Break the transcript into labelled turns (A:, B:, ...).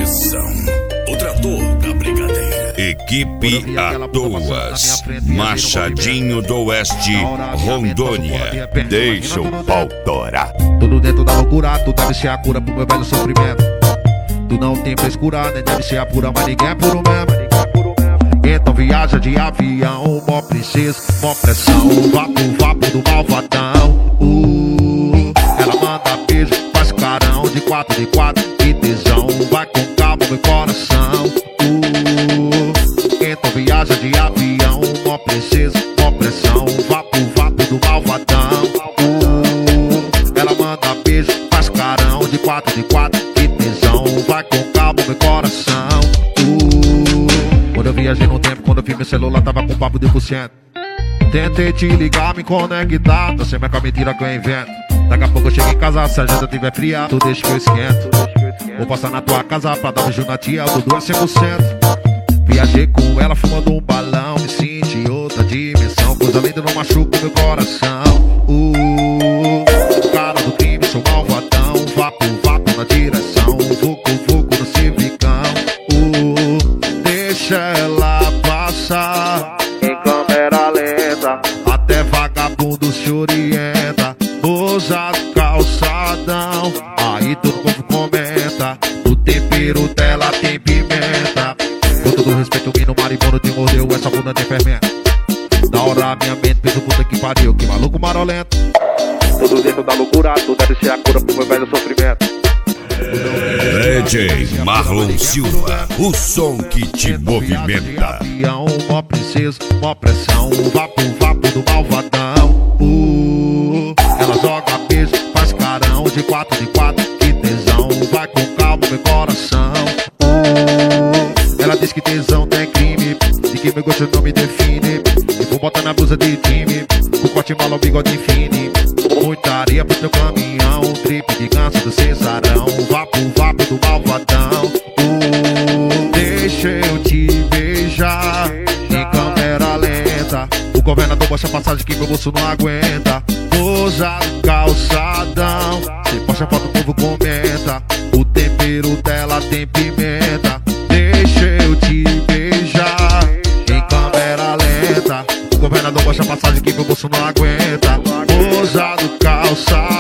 A: Pressão, o trator da brigadeira. Equipe Atoas, Machadinho do Oeste, Rondônia. Deixa o pau torar.
B: Tudo dentro da loucura, tu deve ser a cura pro meu velho sofrimento. Tu não tem frescura, nem deve ser a pura, mas ninguém é puro mesmo. Então viaja de avião, mó princesa, mó pressão, vapo do malvadão. Ela manda beijo, faz carão de 4x4, que tesão, vai com calma meu coração. Então viaja de avião, mó princesa, mó pressão, vapo do malvadão. Ela manda beijo, faz carão de 4x4, que tesão, vai com calma meu coração. Quando eu viajei no tempo, quando eu vi meu celular tava com papo de %. Tentei te ligar, me conectar, tô sem minha mentira que eu invento. Daqui a pouco eu chego em casa, se a janta tiver fria, tu deixa que eu esquento. Vou passar na tua casa pra dar um beijo na tia, o Dudu é 100%. Viajei com ela fumando um balão, me senti em outra dimensão. Coisa linda não machuca meu coração. Cara do crime, sou malvadão, vapo na direção, vucu no civicão. Deixa ela passar em câmera lenta, até vagabundo se orienta. Usa calçadão, aí todo mundo comenta. O tempero dela tem pimenta. Com todo respeito, o menino maribondo te mordeu, essa bunda tem fermento. Na hora minha mente pensa, puta que pariu, que maluco marolento. Tudo dentro da loucura, tu deve ser a cura pro meu velho sofrimento.
A: DJ Marlon Silva, o som que te movimenta.
B: Mó princesa, mó pressão, vapo do malvadão. Ela joga beijo, faz carão de 4x4, que tesão, vai com calma meu coração. Ela diz que tesão tem crime, e que meu gosto não me define. E vou botar na blusa de time, o corte malo, o bigode fine. Muita areia pro teu caminhão, trip de ganso do cesarão, vapo do malvadão. Deixa eu te beijar em câmera lenta. O governador baixa a passagem que meu bolso não aguenta. Usa calçadão, se posta foto o povo comenta. O tempero dela tem pimenta. Deixa eu te beijar em câmera lenta. O governador baixa a passagem que meu bolso não aguenta. Usa do calçadão.